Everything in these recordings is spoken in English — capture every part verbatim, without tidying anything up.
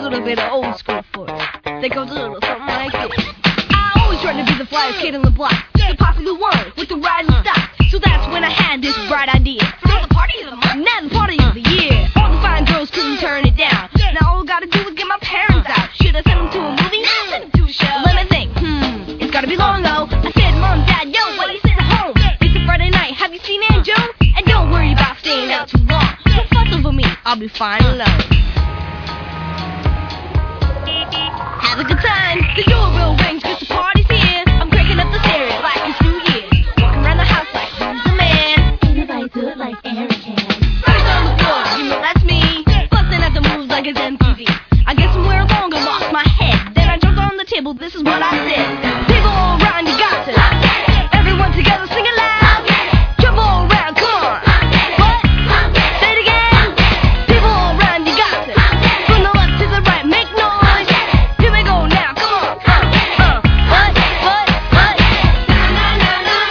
little bit of old school for us. That goes a little something like this. I always tried to be the flyest kid on the block, the popular one with the rising stock. So that's when I had this bright idea. Now the party of the month, now the party of the year. All the fine girls couldn't turn it down. Now all I gotta do is get my parents out. Should I send them to a movie? I'll send them to a show. Let me think. Hmm, it's gotta be long though. I said, Mom, Dad, yo, why you sitting home? It's a Friday night. Have you seen Aunt Joan? And don't worry about staying out too long. Don't fuss over me. I'll be fine alone. Have a good time. The doorbell rings 'cause the party's here. I'm cranking up the stereo like it's New Year's. Walking around the house like who's the man? Anybody do it like Aaron can. First on the floor, you know that's me. Busting at the moves like it's M T V. I get somewhere along and lost my head. Then I jumped on the table, this is what I said. People all around, you got to. Everyone together, sing it loud. Jump all around, come on. What? Say it again. People all around, you got to. From the left to the right, make noise. Here we go now, come on. Uh, uh. What? What? What? Come on,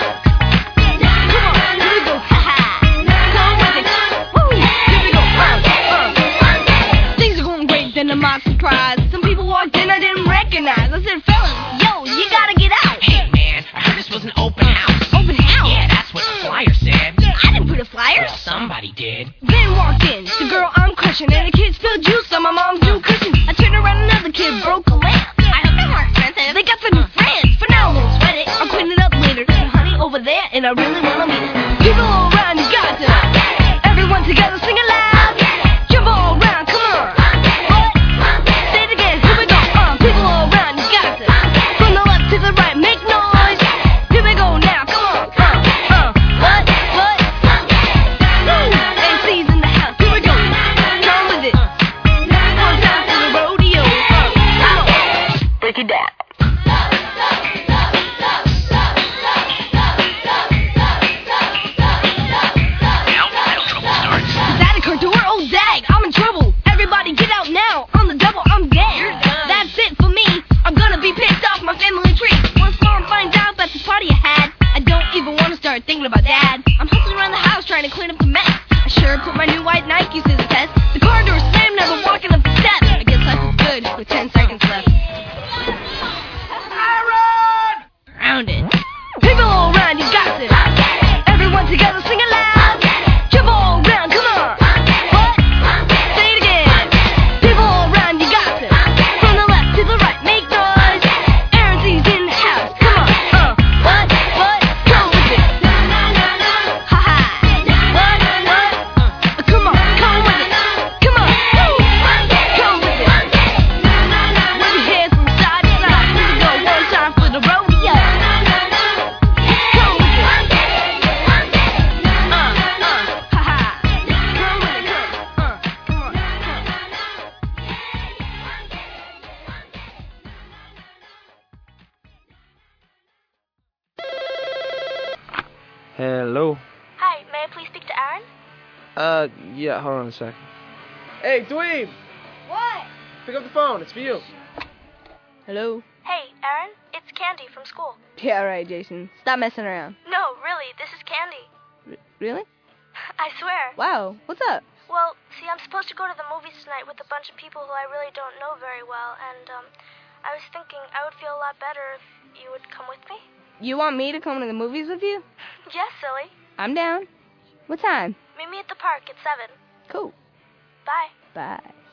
here we go. Ha ha. Come with it. Woo. Here we go. Uh, uh. Things are going great, then I'm not surprised. Some people walked in I didn't recognize. I said, fellas, yo, you gotta get out. Hey, man, I heard this was an open house. Open house? Yeah, that's what the flyer said. I didn't put a flyer. Well, somebody did. Then walked in, the girl I'm crushing, and the kids spilled juice on my mom's new cushion. I turned around, another kid broke a lamp. I hope they weren't expensive. They got some new friends. For now, I won't sweat it. I'll clean it up later. There's honey over there, and I really wanna meet it. People all around, you got to. Everyone together, sing it loud. Jump all around, come on. What? Say it again, here we go. Uh, people all around, you got to. From the left to the right, make noise. Here we go now, come on. Uh, uh, what? What? Woo! M C's in the house, here we go. Come with it. One time for the rodeo. Uh, come on. Break it down. Is that a car door? Oh, dag, I'm in trouble. Everybody get out now. On the double, I'm dead. That's it for me. I'm gonna be pissed off my family tree. Once mom finds out that's the party I had, I don't even want to start thinking about dad. I'm hustling around the house trying to clean up the mess. I sure put my new white Nikes to the test. The car door slammed, never walking up the steps. I guess life is good with ten seconds left. Aaron! Round it. People all around, you got to. Everyone together, sing it loud. Jump all around, come on. What? Say it again. People all around, you got to. From the left to the right, make noise. Aaron C's in the house, come on. Uh, what? What? Go with it. Ha ha. What? What? Uh, come on, come with it. Come on. Woo. Come with it. Wave your hands from side to side. Here we go, one time for the rodeo. Come with it. Uh, uh, ha ha. Come with it, come. Uh, come on, Hello. Hi, may I please speak to Aaron? Uh, yeah, hold on a second. Hey, Dweeb! What? Pick up the phone, it's for you. Hello? Hey, Aaron, it's Candy from school. Yeah, right, Jason. Stop messing around. No, really, this is Candy. R- really? I swear. Wow, what's up? Well, see, I'm supposed to go to the movies tonight with a bunch of people who I really don't know very well, and, um, I was thinking I would feel a lot better if you would come with me. You want me to come to the movies with you? Yes, silly. I'm down. What time? Meet me at the park at seven. Cool. Bye. Bye.